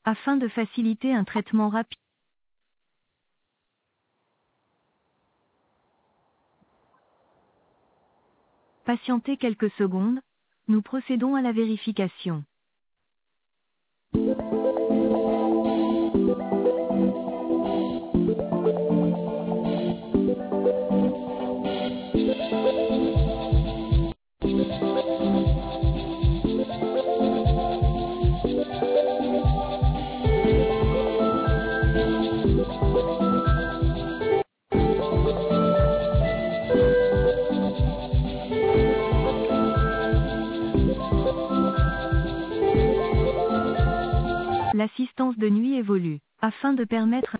afin de faciliter un traitement rapide. Patientez quelques secondes, nous procédons à la vérification. L'assistance de nuit évolue, afin de permettre